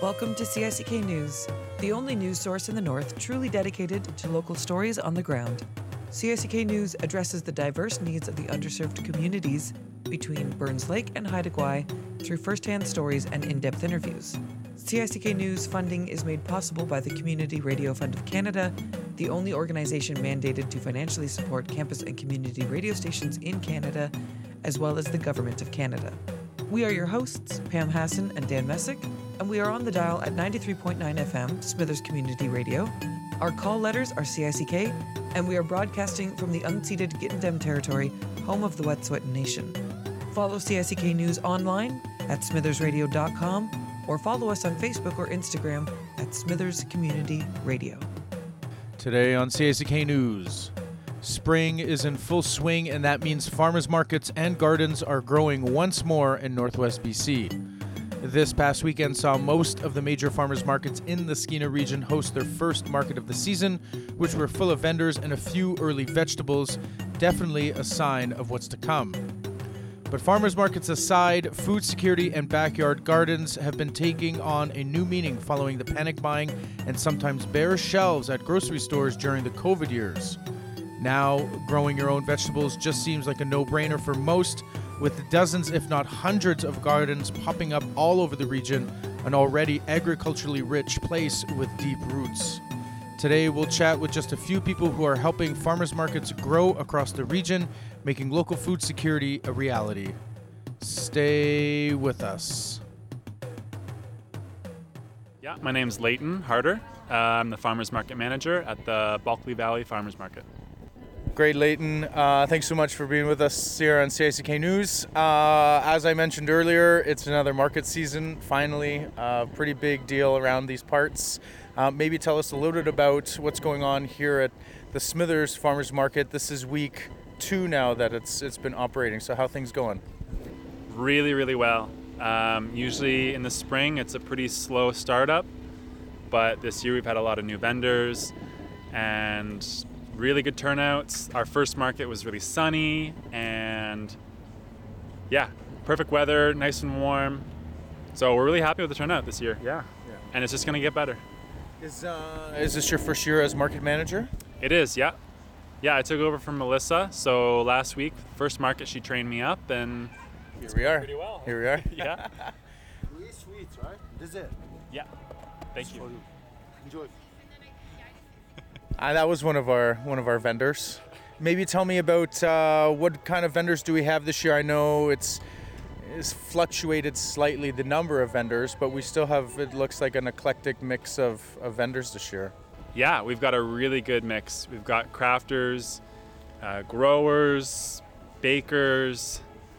Welcome to CICK News, the only news source in the North truly dedicated to local stories on the ground. CICK News addresses the diverse needs of the underserved communities between Burns Lake and Haida Gwaii through first-hand stories and in-depth interviews. CICK News funding is made possible by the Community Radio Fund of Canada, the only organization mandated to financially support campus and community radio stations in Canada, as well as the Government of Canada. We are your hosts, Pam Hassan and Dan Messick, and we are on the dial at 93.9 FM, Smithers Community Radio. Our call letters are CICK, and we are broadcasting from the unceded Gittendem territory, home of the Wet'suwet'en Nation. Follow CICK News online at smithersradio.com or follow us on Facebook or Instagram at Smithers Community Radio. Today on CICK News, spring is in full swing, and that means farmers markets and gardens are growing once more in Northwest BC. This past weekend saw most of the major farmers markets in the Skeena region host their first market of the season, which were full of vendors and a few early vegetables, definitely a sign of what's to come. But farmers markets aside, food security and backyard gardens have been taking on a new meaning following the panic buying and sometimes bare shelves at grocery stores during the COVID years. Now, growing your own vegetables just seems like a no-brainer for most, with dozens if not hundreds of gardens popping up all over the region, an already agriculturally rich place with deep roots. Today we'll chat with just a few people who are helping farmers markets grow across the region, making local food security a reality. Stay with us. Yeah, my name's Leighton Harder. I'm the Farmers Market Manager at the Bulkley Valley Farmers Market. Great, Leighton. Thanks so much for being with us here on CICK News. As I mentioned earlier, it's another market season, finally. Pretty big deal around these parts. Maybe tell us a little bit about what's going on here at the Smithers Farmers Market. This is week 2 now that it's been operating, so how are things going? Really, really well. Usually in the spring, it's a pretty slow startup, but this year we've had a lot of new vendors and really good turnouts. Our first market was really sunny and yeah, perfect weather, nice and warm. So we're really happy with the turnout this year. Yeah. And it's just going to get better. Is this your first year as market manager? It is, yeah. Yeah, I took over from Melissa. So last week, first market, she trained me up and here we are. Pretty well. Here we are. Yeah. 3 sweets, right? This is it. Yeah. Thank you. Enjoy. That was one of our vendors. Maybe tell me about what kind of vendors do we have this year? I know it's fluctuated slightly, the number of vendors, but we still have, it looks like, an eclectic mix of vendors this year. Yeah, we've got a really good mix. We've got crafters, growers, bakers,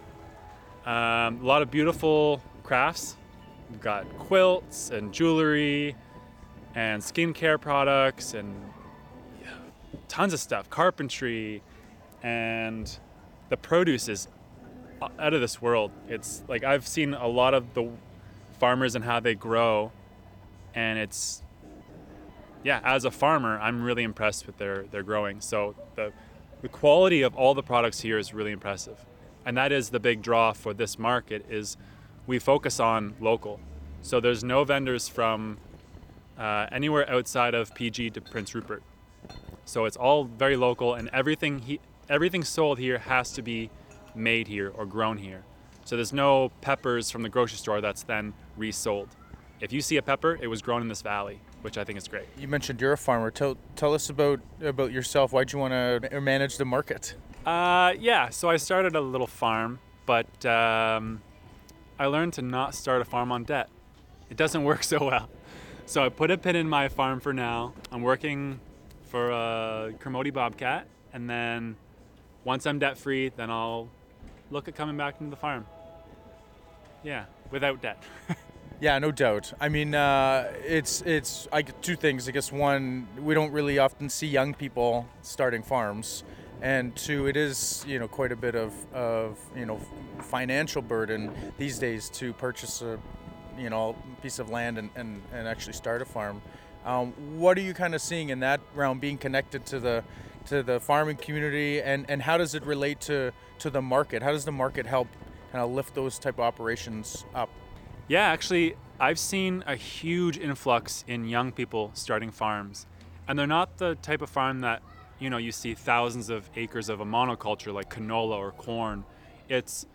a lot of beautiful crafts. We've got quilts and jewelry and skincare products and tons of stuff, carpentry, and the produce is out of this world. It's like I've seen a lot of the farmers and how they grow, and it's, yeah, as a farmer, I'm really impressed with their growing. So the quality of all the products here is really impressive. And that is the big draw for this market, is we focus on local. So there's no vendors from anywhere outside of PG to Prince Rupert. So it's all very local, and everything sold here has to be made here or grown here. So there's no peppers from the grocery store that's then resold. If you see a pepper, it was grown in this valley, which I think is great. You mentioned you're a farmer. Tell us about yourself. Why'd you want to manage the market? Yeah, so I started a little farm, but I learned to not start a farm on debt. It doesn't work so well. So I put a pin in my farm for now. I'm working for a Kermode Bobcat, and then once I'm debt free, then I'll look at coming back into the farm. Yeah, without debt. Yeah, no doubt. I mean, it's two things. I guess one, we don't really often see young people starting farms, and two, it is quite a bit of financial burden these days to purchase a piece of land and actually start a farm. What are you kind of seeing in that realm, being connected to the farming community, and how does it relate to the market? How does the market help kind of lift those type of operations up? Yeah, actually, I've seen a huge influx in young people starting farms. And they're not the type of farm that, you see thousands of acres of a monoculture like canola or corn. It's,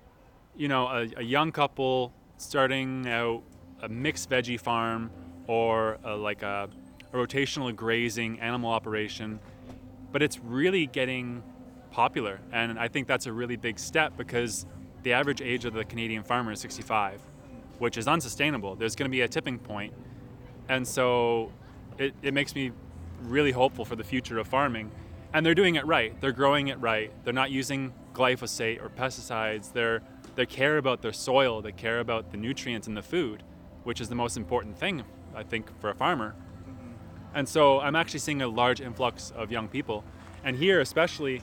a young couple starting out a mixed veggie farm or a rotational grazing animal operation. But it's really getting popular. And I think that's a really big step because the average age of the Canadian farmer is 65, which is unsustainable. There's going to be a tipping point. And so it makes me really hopeful for the future of farming. And they're doing it right. They're growing it right. They're not using glyphosate or pesticides. They care about their soil. They care about the nutrients in the food, which is the most important thing, I think, for a farmer. And so I'm actually seeing a large influx of young people. And here especially,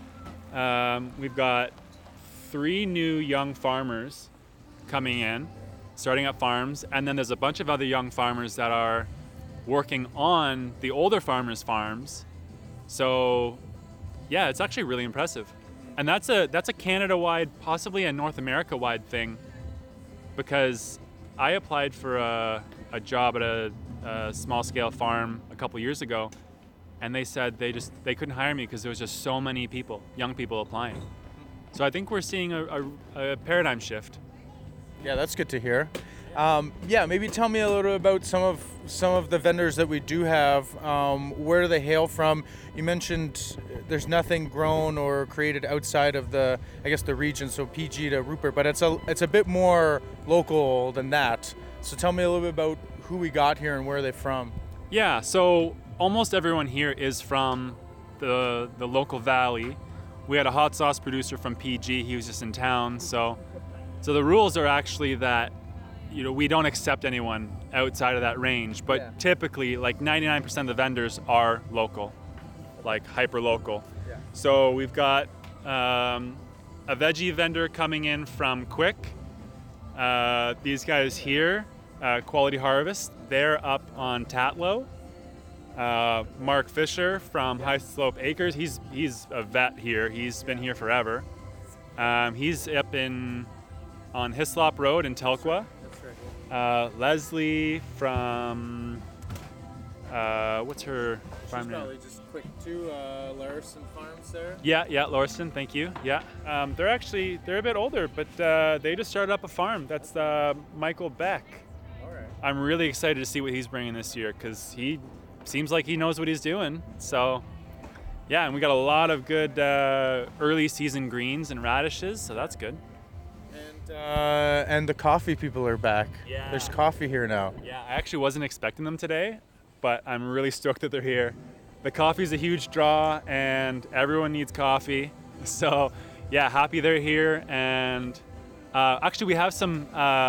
we've got 3 new young farmers coming in, starting up farms, and then there's a bunch of other young farmers that are working on the older farmers' farms. So yeah, it's actually really impressive. And that's a Canada-wide, possibly a North America-wide thing, because I applied for a job at a small-scale farm a couple years ago, and they said they couldn't hire me because there was just so many people, young people applying. So I think we're seeing a paradigm shift. Yeah, that's good to hear. Maybe tell me a little about some of the vendors that we do have. Where do they hail from? You mentioned there's nothing grown or created outside of the region, so PG to Rupert, but it's a bit more local than that. So tell me a little bit about who we got here and where are they from. Yeah, so almost everyone here is from the local valley. We had a hot sauce producer from PG. He was just in town. So the rules are actually that we don't accept anyone outside of that range. But typically, like 99% of the vendors are local, like hyper local. Yeah. So we've got a veggie vendor coming in from Quick. These guys here, Quality Harvest, they're up on Tatlow. Mark Fisher from High Slope Acres, he's a vet here. He's been here forever. He's up on Hislop Road in Telkwa. Leslie from what's her farm name? Probably just quick too. Larson Farms there. Yeah, Larson. Thank you. Yeah, they're a bit older, but they just started up a farm. That's Michael Beck. All right. I'm really excited to see what he's bringing this year because he seems like he knows what he's doing. So, yeah, and we got a lot of good early season greens and radishes, so that's good. And the coffee people are back. Yeah. There's coffee here now. Yeah, I actually wasn't expecting them today, but I'm really stoked that they're here. The coffee's a huge draw, and everyone needs coffee. So, yeah, happy they're here. And actually, we have some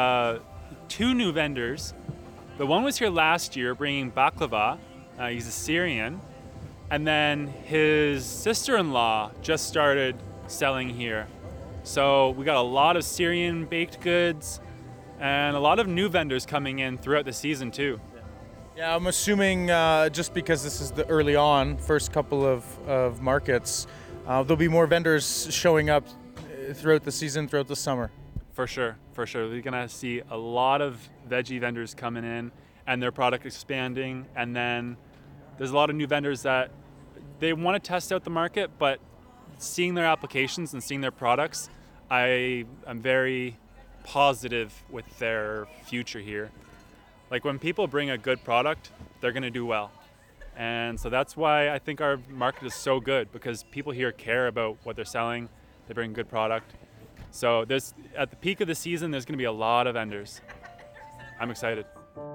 2 new vendors. The one was here last year bringing baklava. He's a Syrian. And then his sister-in-law just started selling here. So we got a lot of Syrian baked goods and a lot of new vendors coming in throughout the season too. Yeah, I'm assuming just because this is the early on, first couple of markets, there'll be more vendors showing up throughout the season, throughout the summer. For sure. We're gonna see a lot of veggie vendors coming in and their product expanding. And then there's a lot of new vendors that they want to test out the market, but seeing their applications and seeing their products, I'm very positive with their future here. Like when people bring a good product, they're going to do well. And so that's why I think our market is so good, because people here care about what they're selling. They bring good product. So at the peak of the season, there's going to be a lot of vendors. I'm excited.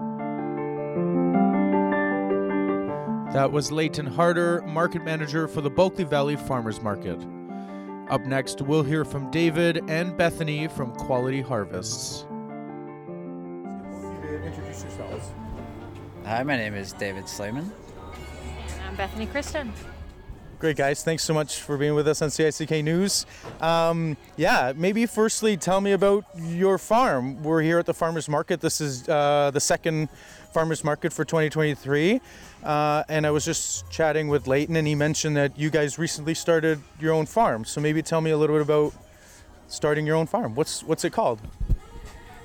That was Leighton Harder, market manager for the Bulkley Valley Farmers Market. Up next, we'll hear from David and Bethany from Quality Harvests. Introduce yourselves. Hi, my name is David Slayman. And I'm Bethany Kristen. Great, guys. Thanks so much for being with us on CICK News. Maybe firstly, tell me about your farm. We're here at the Farmers Market. This is the second Farmers Market for 2023. And I was just chatting with Leighton, and he mentioned that you guys recently started your own farm. So maybe tell me a little bit about starting your own farm. What's it called?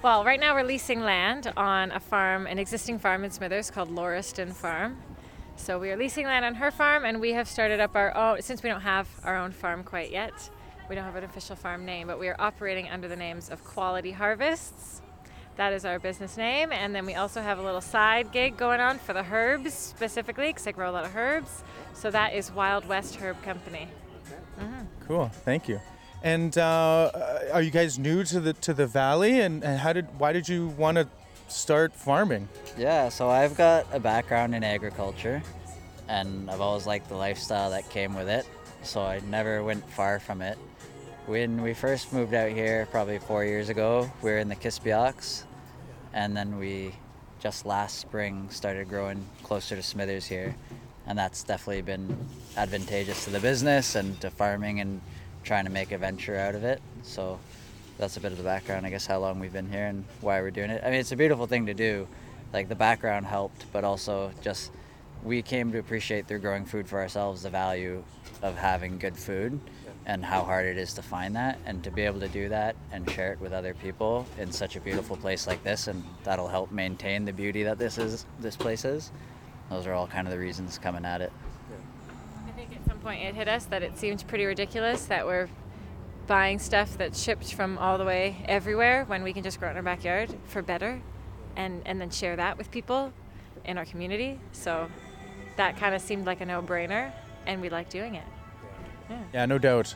Well, right now we're leasing land on a farm, an existing farm in Smithers called Lauriston Farm. So we are leasing land on her farm, and we have started up our own, since we don't have our own farm quite yet. We don't have an official farm name, but we are operating under the names of Quality Harvests. That is our business name. And then we also have a little side gig going on for the herbs specifically, because I grow a lot of herbs. So that is Wild West Herb Company. Cool, thank you. And are you guys new to the valley? And why did you want to start farming? Yeah, so I've got a background in agriculture, and I've always liked the lifestyle that came with it, so I never went far from it. When we first moved out here, probably 4 years ago, we were in the Kispioks, and then we just last spring started growing closer to Smithers here, and that's definitely been advantageous to the business and to farming and trying to make a venture out of it. So that's a bit of the background, I guess, how long we've been here and why we're doing it. I mean, it's a beautiful thing to do. Like, the background helped, but also just we came to appreciate through growing food for ourselves the value of having good food and how hard it is to find that, and to be able to do that and share it with other people in such a beautiful place like this, and that'll help maintain the beauty that this place is. Those are all kind of the reasons coming at it. I think at some point it hit us that it seemed pretty ridiculous that we're buying stuff that's shipped from all the way everywhere when we can just grow it in our backyard for better, and then share that with people in our community. So that kind of seemed like a no-brainer, and we like doing it. Yeah, no doubt.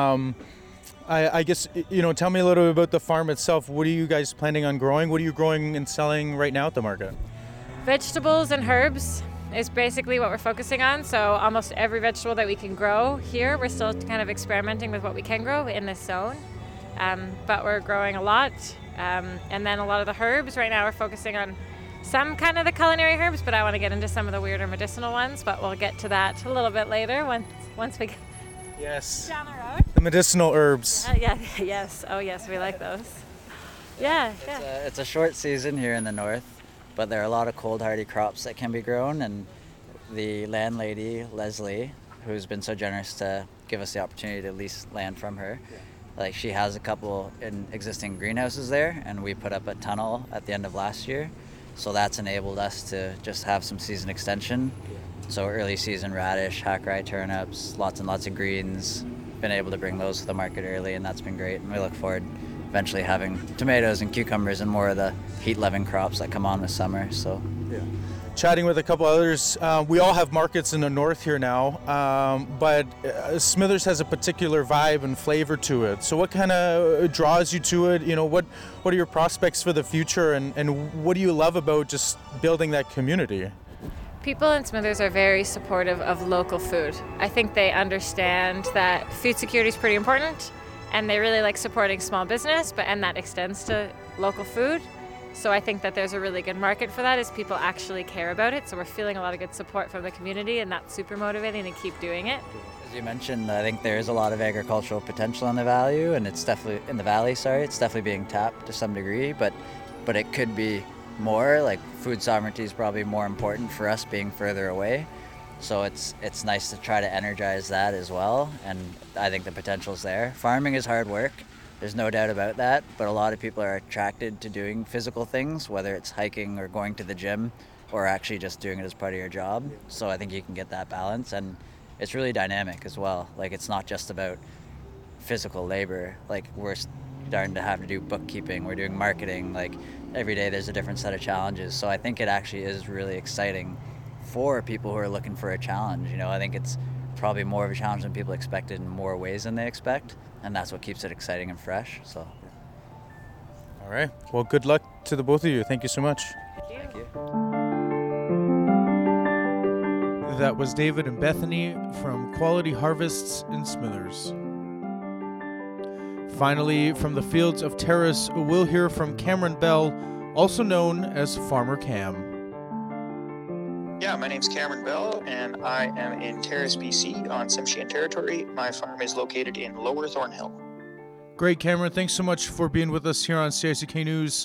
I guess, tell me a little bit about the farm itself. What are you guys planning on growing? What are you growing and selling right now at the market? Vegetables and herbs is basically what we're focusing on. So almost every vegetable that we can grow here, we're still kind of experimenting with what we can grow in this zone. But we're growing a lot. And then a lot of the herbs, right now we're focusing on some kind of the culinary herbs, but I want to get into some of the weirder medicinal ones, but we'll get to that a little bit later once we get down the road. The medicinal herbs. Yes. Oh yes, we like those. Yeah. It's a short season here in the north, but there are a lot of cold hardy crops that can be grown, and the landlady, Leslie, who's been so generous to give us the opportunity to lease land from her, like, she has a couple in existing greenhouses there, and we put up a tunnel at the end of last year, so that's enabled us to just have some season extension. So early season radish, hack rye turnips, lots and lots of greens, been able to bring those to the market early, and that's been great, and we look forward eventually having tomatoes and cucumbers and more of the heat-loving crops that come on this summer. So Chatting with a couple others, we all have markets in the north here now, but Smithers has a particular vibe and flavor to it. So what kind of draws you to it? What are your prospects for the future, and what do you love about just building that community? People in Smithers are very supportive of local food. I think they understand that food security is pretty important, and they really like supporting small business, and that extends to local food. So I think that there's a really good market for that as people actually care about it. So we're feeling a lot of good support from the community, and that's super motivating to keep doing it. as you mentioned, I think there is a lot of agricultural potential in the valley, and it's definitely in the valley. It's definitely being tapped to some degree, but it could be more. Like, food sovereignty is probably more important for us being further away. So it's nice to try to energize that as well, and I think the potential's there. Farming is hard work, there's no doubt about that, but a lot of people are attracted to doing physical things, whether it's hiking or going to the gym or actually just doing it as part of your job. So I think you can get that balance, and it's really dynamic as well. Like, it's not just about physical labor. Like, we're starting to have to do bookkeeping, we're doing marketing, like every day there's a different set of challenges. So I think it actually is really exciting for people who are looking for a challenge. You know, I think it's probably more of a challenge than people expected in more ways than they expect, and that's what keeps it exciting and fresh. So, all right. Well, good luck to the both of you. Thank you so much. thank you. That was David and Bethany from Quality Harvests in Smithers. Finally, from the fields of Terrace, we'll hear from Cameron Bell, also known as Farmer Cam. Yeah, my name's Cameron Bell, and I am in Terrace, BC, on Tsimshian territory. My farm is located in Lower Thornhill. Great, Cameron. Thanks so much for being with us here on CICK News.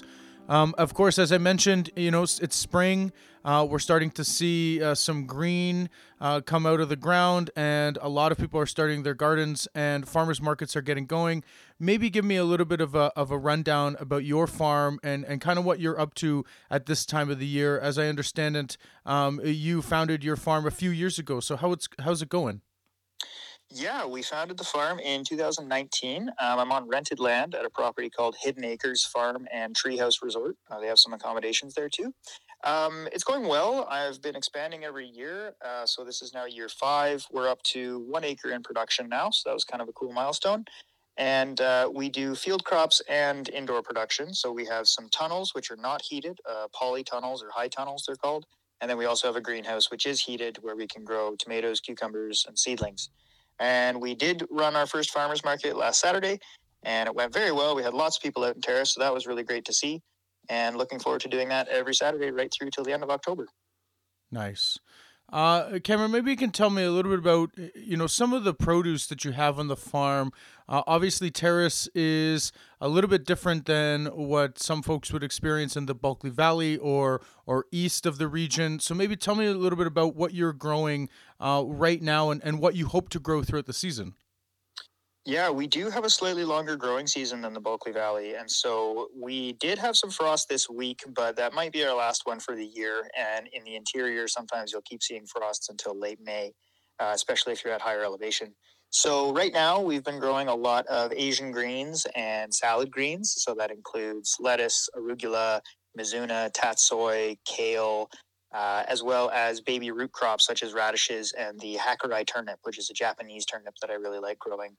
Of course, as I mentioned, it's spring. We're starting to see some green come out of the ground, and a lot of people are starting their gardens, and farmers markets are getting going. Maybe give me a little bit of a rundown about your farm and kind of what you're up to at this time of the year. As I understand it, you founded your farm a few years ago. So how's it going? Yeah, we founded the farm in 2019. I'm on rented land at a property called Hidden Acres Farm and Treehouse Resort. They have some accommodations there too. It's going well. I've been expanding every year. So this is now year 5. We're up to 1 acre in production now. So that was kind of a cool milestone. And we do field crops and indoor production. So we have some tunnels, which are not heated, poly tunnels or high tunnels, they're called. And then we also have a greenhouse, which is heated, where we can grow tomatoes, cucumbers, and seedlings. And we did run our first farmers market last Saturday, and it went very well. We had lots of people out in Terrace, so that was really great to see. And looking forward to doing that every Saturday right through till the end of October. Nice. Cameron, maybe you can tell me a little bit about, some of the produce that you have on the farm. Obviously, Terrace is a little bit different than what some folks would experience in the Bulkley Valley or east of the region. So maybe tell me a little bit about what you're growing right now and what you hope to grow throughout the season. Yeah, we do have a slightly longer growing season than the Bulkley Valley. And so we did have some frost this week, but that might be our last one for the year. And in the interior, sometimes you'll keep seeing frosts until late May, especially if you're at higher elevation. So right now we've been growing a lot of Asian greens and salad greens. So that includes lettuce, arugula, mizuna, tatsoi, kale, as well as baby root crops such as radishes and the hakurei turnip, which is a Japanese turnip that I really like growing.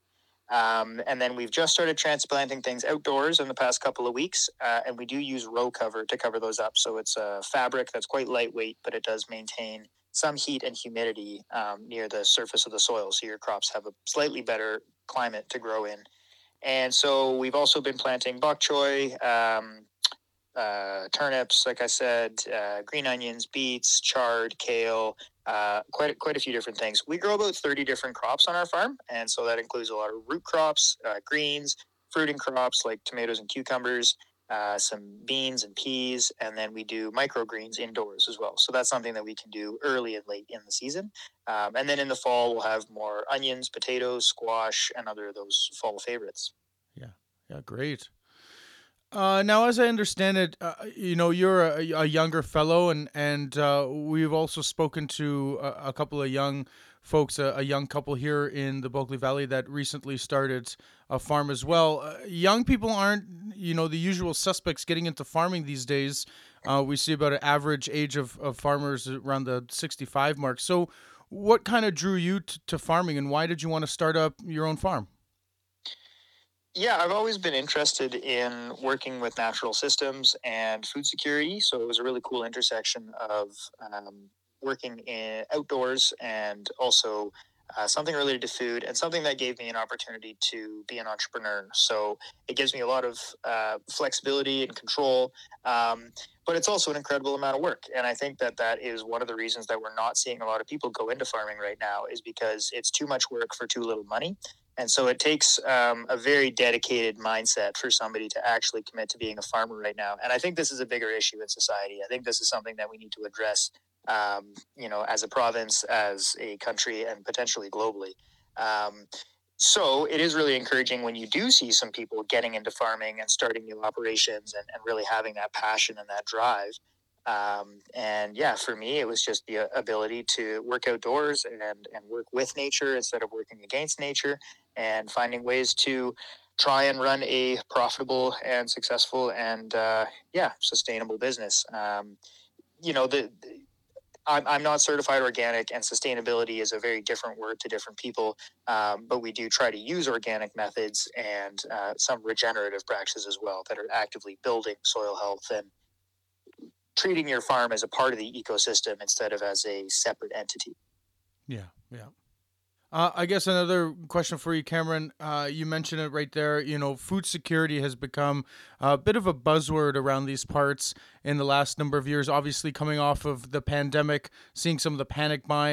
And then we've just started transplanting things outdoors in the past couple of weeks, and we do use row cover to cover those up. So it's a fabric that's quite lightweight, but it does maintain some heat and humidity near the surface of the soil, so your crops have a slightly better climate to grow in. And so we've also been planting bok choy, turnips, like I said, green onions, beets, chard, kale, quite a few different things. We grow about 30 different crops on our farm, and so that includes a lot of root crops, greens, fruiting crops like tomatoes and cucumbers, some beans and peas, and then we do microgreens indoors as well. So that's something that we can do early and late in the season. And then in the fall, we'll have more onions, potatoes, squash, and other of those fall favorites. Yeah, great. Now, as I understand it, you're a younger fellow, and we've also spoken to a couple of young folks, a young couple here in the Bulkley Valley that recently started a farm as well. Young people aren't, the usual suspects getting into farming these days. We see about an average age of farmers around the 65 mark. So what kind of drew you to farming, and why did you want to start up your own farm? Yeah, I've always been interested in working with natural systems and food security. So it was a really cool intersection of working outdoors and also something related to food and something that gave me an opportunity to be an entrepreneur. So it gives me a lot of flexibility and control, but it's also an incredible amount of work. And I think that is one of the reasons that we're not seeing a lot of people go into farming right now, is because it's too much work for too little money. And so it takes a very dedicated mindset for somebody to actually commit to being a farmer right now. And I think this is a bigger issue in society. I think this is something that we need to address, as a province, as a country, and potentially globally. So it is really encouraging when you do see some people getting into farming and starting new operations and really having that passion and that drive. And yeah, for me, it was just the ability to work outdoors and work with nature instead of working against nature, and finding ways to try and run a profitable and successful and sustainable business. I'm not certified organic, and sustainability is a very different word to different people. But we do try to use organic methods and some regenerative practices as well that are actively building soil health and treating your farm as a part of the ecosystem instead of as a separate entity. Yeah. I guess another question for you, Cameron. You mentioned it right there. Food security has become a bit of a buzzword around these parts in the last number of years. Obviously, coming off of the pandemic, seeing some of the panic buying.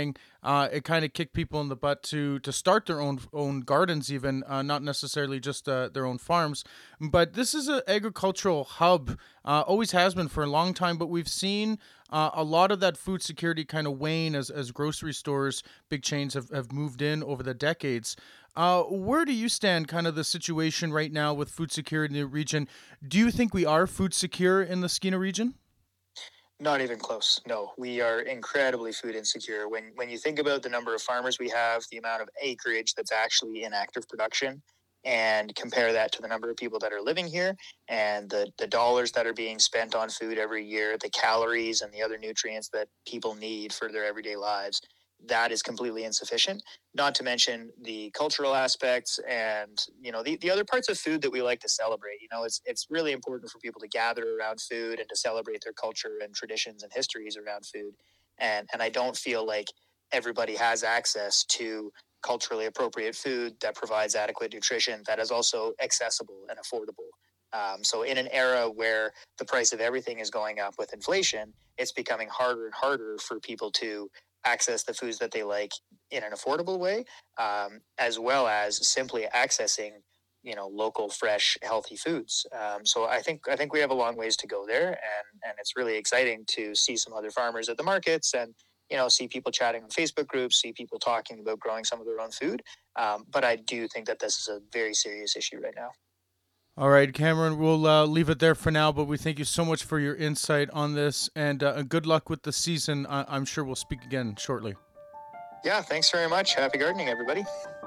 it kind of kicked people in the butt to start their own gardens, even not necessarily just their own farms. But this is an agricultural hub, always has been for a long time. But we've seen a lot of that food security kind of wane as grocery stores, big chains have moved in over the decades. Where do you stand, kind of the situation right now with food security in the region? Do you think we are food secure in the Skeena region? Not even close. No, we are incredibly food insecure. When you think about the number of farmers we have, the amount of acreage that's actually in active production, and compare that to the number of people that are living here and the dollars that are being spent on food every year, the calories and the other nutrients that people need for their everyday lives, that is completely insufficient. Not to mention the cultural aspects and, the other parts of food that we like to celebrate. It's really important for people to gather around food and to celebrate their culture and traditions and histories around food. And I don't feel like everybody has access to culturally appropriate food that provides adequate nutrition that is also accessible and affordable. So in an era where the price of everything is going up with inflation, it's becoming harder and harder for people to access the foods that they like in an affordable way, as well as simply accessing, local, fresh, healthy foods. So I think we have a long ways to go there, and it's really exciting to see some other farmers at the markets and see people chatting on Facebook groups, see people talking about growing some of their own food. But I do think that this is a very serious issue right now. All right, Cameron, we'll leave it there for now, but we thank you so much for your insight on this, and good luck with the season. I'm sure we'll speak again shortly. Yeah, thanks very much. Happy gardening, everybody.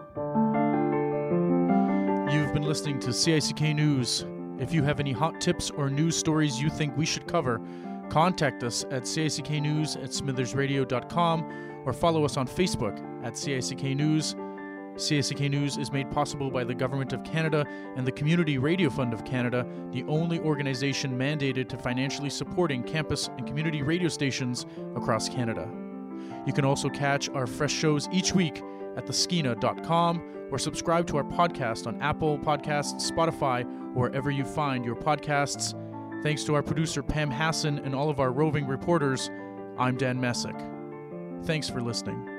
You've been listening to CICK News. If you have any hot tips or news stories you think we should cover, contact us at cicknews@smithersradio.com or follow us on Facebook at CICK News. CICK News is made possible by the Government of Canada and the Community Radio Fund of Canada, the only organization mandated to financially supporting campus and community radio stations across Canada. You can also catch our fresh shows each week at theskeena.com or subscribe to our podcast on Apple Podcasts, Spotify, or wherever you find your podcasts. Thanks to our producer Pam Hassan and all of our roving reporters, I'm Dan Messick. Thanks for listening.